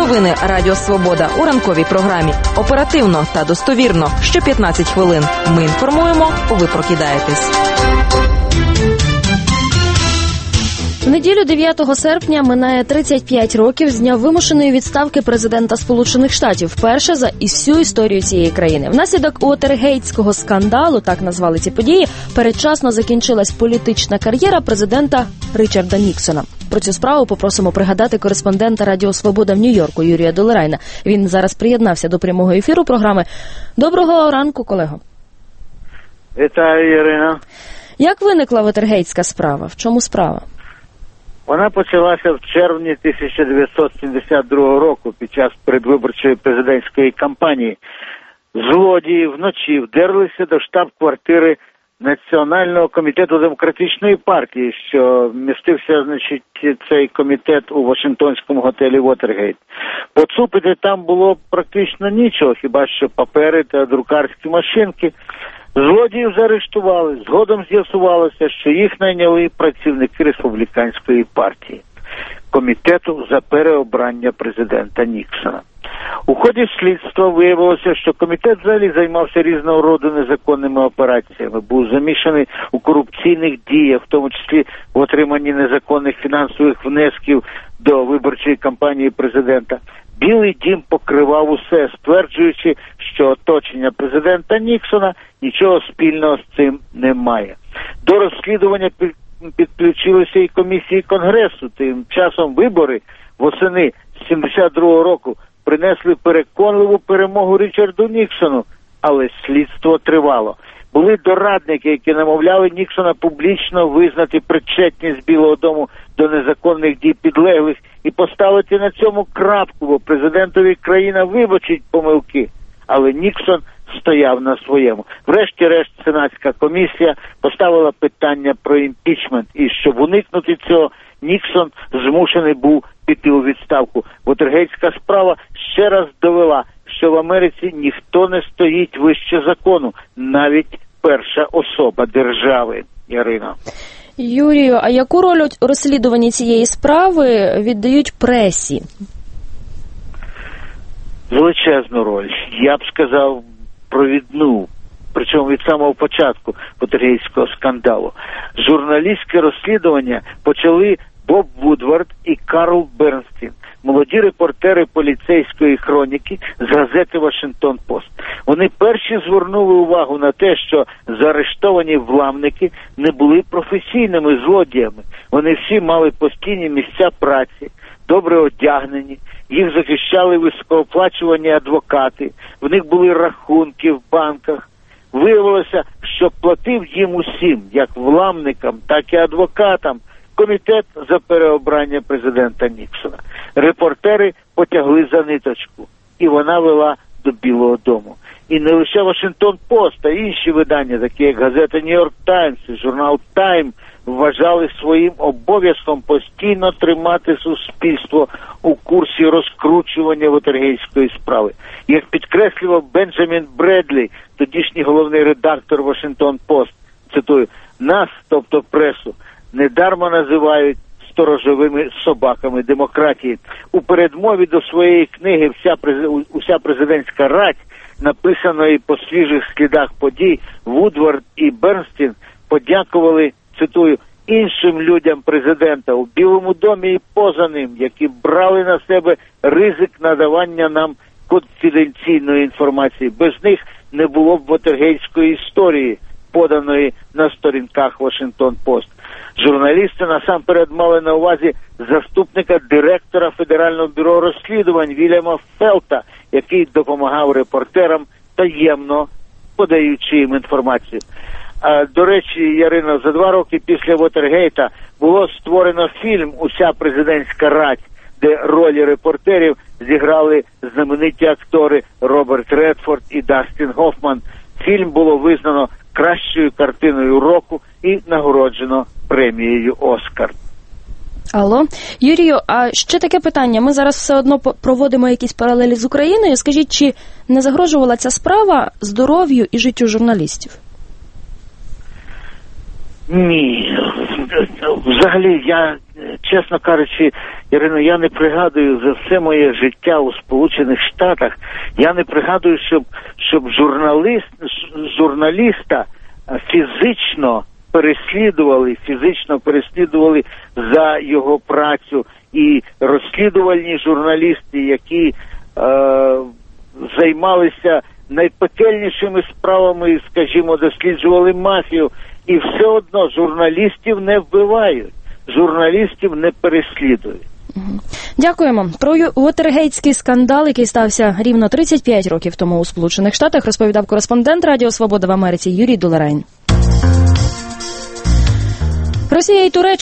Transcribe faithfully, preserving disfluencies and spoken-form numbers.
Новини Радіо Свобода у ранковій програмі. Оперативно та достовірно. Що п'ятнадцять хвилин. Ми інформуємо, ви прокидаєтесь. В неділю дев'ятого серпня минає тридцять п'ять років з дня вимушеної відставки президента Сполучених Штатів, вперше за всю історію цієї країни. Внаслідок уотергейтського скандалу, так назвали ці події, передчасно закінчилась політична кар'єра президента Річарда Ніксона. Про цю справу попросимо пригадати кореспондента Радіо Свобода в Нью-Йорку Юрія Долерайна. Він зараз приєднався до прямого ефіру програми. Доброго ранку, колего. Вітаю, Ірина. Як виникла уотергейтська справа? В чому справа? Вона почалася в червні тисяча дев'ятсот сімдесят другого року під час передвиборчої президентської кампанії. Злодії вночі вдерлися до штаб-квартири Національного комітету демократичної партії, що містився, значить, цей комітет у Вашингтонському готелі Уотергейт. Поцупити там було практично нічого, хіба що папери та друкарські машинки. Злодіїв заарештували. Згодом з'ясувалося, що їх найняли працівники республіканської партії, комітету за переобрання президента Ніксона. У ході слідства виявилося, що комітет взагалі займався різного роду незаконними операціями, був замішаний у корупційних діях, в тому числі в отриманні незаконних фінансових внесків до виборчої кампанії президента. Білий дім покривав усе, стверджуючи, що оточення президента Ніксона нічого спільного з цим не має. До розслідування підключилися і комісії Конгресу. Тим часом вибори восени сімдесят другого року принесли переконливу перемогу Річарду Ніксону, але слідство тривало. Були дорадники, які намовляли Ніксона публічно визнати причетність Білого дому до незаконних дій підлеглих і поставити на цьому крапку, бо президентові країна вибачить помилки. Але Ніксон стояв на своєму. Врешті-решт сенатська комісія поставила питання про імпічмент, і щоб уникнути цього, Ніксон змушений був піти у відставку. Уотергейтська справа ще раз довела, що в Америці ніхто не стоїть вище закону, навіть перша особа держави. Ірина. Юрію, а яку роль у розслідуванні цієї справи віддають пресі? Величезну роль. Я б сказав, провідну. Причому від самого початку уотергейтського скандалу. Журналістське розслідування почали Боб Вудвард і Карл Бернстін, молоді репортери поліцейської хроніки з газети «Вашингтон-Пост». Вони перші звернули увагу на те, що заарештовані вламники не були професійними злодіями. Вони всі мали постійні місця праці, добре одягнені, їх захищали високооплачувані адвокати, в них були рахунки в банках. Виявилося, що платив їм усім, як вламникам, так і адвокатам, комітет за переобрання президента Ніксона. Репортери потягли за ниточку, і вона вела до Білого дому. І не лише «Вашингтон-Пост», а інші видання, такі як газета «Нью-Йорк Таймс» і журнал «Тайм», вважали своїм обов'язком постійно тримати суспільство у курсі розкручування уотергейтської справи. Як підкреслював Бенджамін Бредлі, тодішній головний редактор «Вашингтон-Пост», цитую, «нас, тобто пресу, недарма називають сторожовими собаками демократії. У передмові до своєї книги «Вся, уся президентська рать», написаної по свіжих слідах подій, Вудвард і Бернстін подякували, цитую, іншим людям президента у Білому домі і поза ним, які брали на себе ризик надавання нам конфіденційної інформації. Без них не було б уотергейтської історії, поданої на сторінках «Вашингтон-Пост». Журналісти насамперед мали на увазі заступника директора Федерального бюро розслідувань Вільяма Фелта, який допомагав репортерам таємно подаючи їм інформацію. А, до речі, Ярино, за два роки після Уотергейта було створено фільм «Уся президентська рать», де ролі репортерів зіграли знамениті актори Роберт Редфорд і Дастін Гофман. Фільм було визнано кращою картиною року і нагороджено премією «Оскар». Алло. Юрію, а ще таке питання. Ми зараз все одно проводимо якісь паралелі з Україною. Скажіть, чи не загрожувала ця справа здоров'ю і життю журналістів? Ні. взагалі, я, чесно кажучи, Ірино, я не пригадую за все моє життя у Сполучених Штатах, я не пригадую, щоб, щоб журналіст, журналіста фізично переслідували, фізично переслідували за його працю. І розслідувальні журналісти, які е, займалися найпекельнішими справами, скажімо, досліджували мафію, і все одно журналістів не вбивають, журналістів не переслідують. Дякуємо. Про Уотергейтський скандал, який стався рівно тридцять п'ять років тому у Сполучених Штатах, розповідав кореспондент Радіо Свобода в Америці Юрій Доларайн. Росія і Туреччина